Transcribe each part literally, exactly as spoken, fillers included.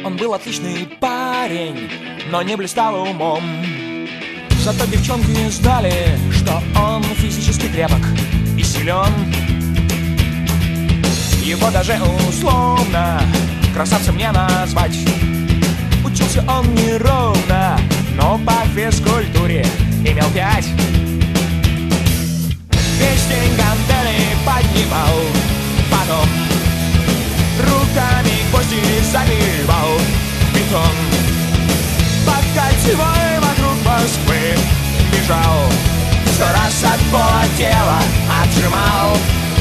Он был отличный парень, но не блистал умом. Зато девчонки знали, что он физически крепок и силен. Его даже условно красавцем не назвать. Учился он неровно, но по физкультуре имел пять. Весь день гантели поднимал, потом руками гвозди забивал в бетон. По кольцевой вокруг Москвы бежал, сто раз от пола тело отжимал.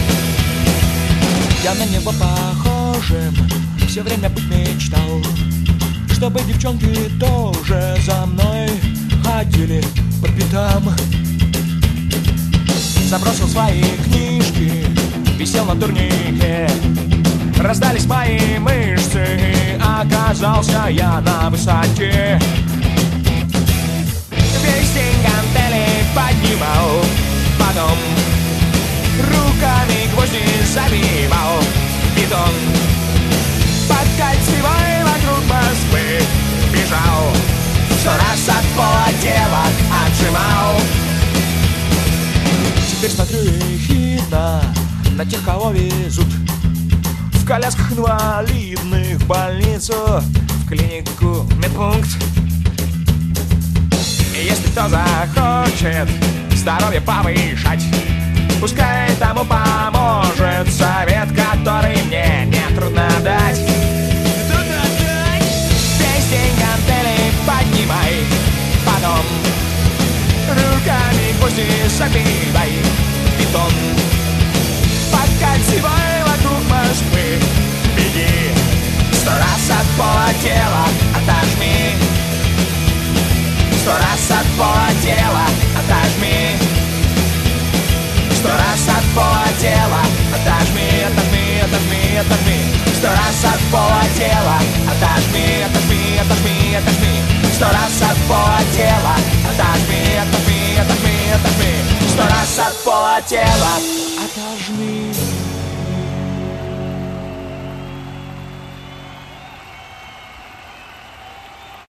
Я на него похожим все время быть мечтал, чтобы девчонки тоже за мной ходили по пятам. Забросил свои книжки, висел на турнике. Раздались мои мышцы, и оказался я на высоте. Весь день гантели поднимал, потом руками гвозди забивал в бетон. Под кольцевой вокруг Москвы бежал, сто раз от пола тело отжимал. Теперь смотрю ехидно на тех, кого везут в колясках инвалидных в больницу, в клинику, в медпункт. И если кто захочет здоровье повышать, пускай тому поможет совет, который мне нетрудно дать. Весь день гантели поднимай, потом руками гвозди забивай в бетон. Под кольцевой вокруг Москвы беги, сто раз от пола тело отожми. Сто раз от пола тело отожми. Сто раз от пола тело отожми, отожми, отожми, отожми. Сто раз от пола тело отожми, отожми, отожми, отожми. Сто раз от пола тело отожми, отожми, отожми, отожми. Сто раз от пола тело отожми.